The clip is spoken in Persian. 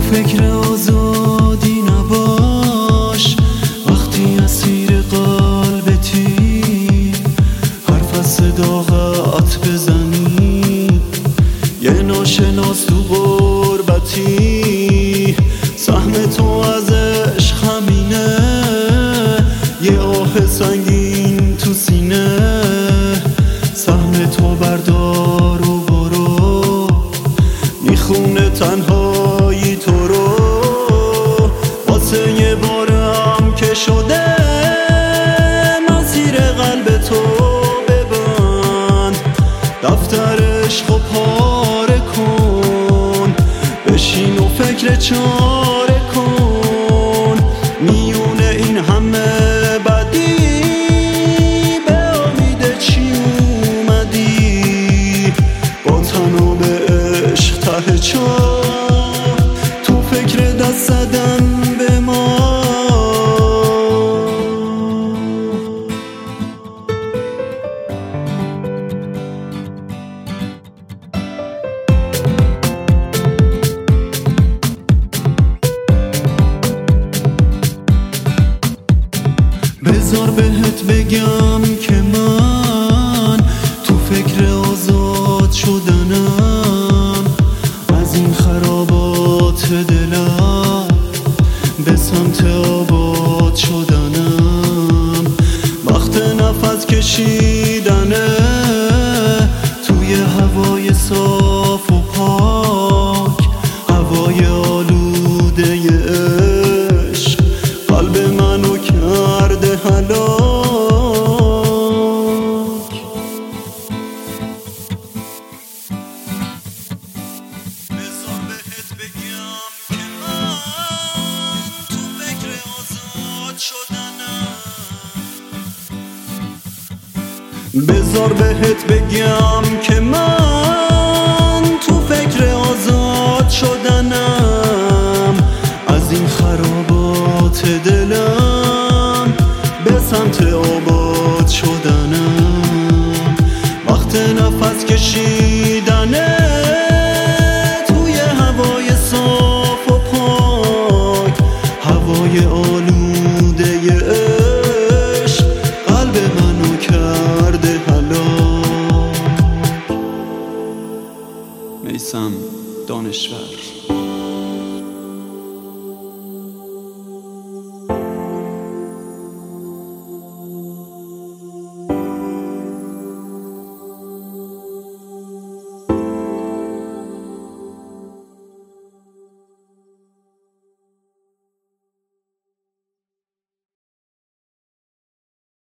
فکر آزادی نباش وقتی اسیر قلبتی، حرف از صداقت بزنی، یه ناشناس تو غربتی. سهم تو از عشق همینه، یه آه سنگین تو سینه. سهم تو بردار و برو، میخونه تنهایی تو رو. واسه یه بارم که شده مسیر قلب تو ببند، دفتر عشق و پاره کن، بشین و فکر چاره کن. میونه این همه بدی به امید چی اومدی؟ با تنها به عشق ته چاه، تو فکر دست زدن به ما. بذار بهت بگم که من تو فکر آزاد شدنم، از این خرابات دلم به سمت آباد شدنم. وقت نفس کشیدنه توی هوای صاف و پاک، هوای آلوده عشق قلب منو کرده هلاک. بذار بهت بگم که من تو فکر آزاد شدنم. بذار بهت بگم که من تو فکر آزاد شدنم، از این خرابات دلم به سمت آباد شدنم. وقت نفس کشیدنه توی هوای صاف و پاک، هوای آلوده عشق قلب منو کرده هلاک. میثم دانشور.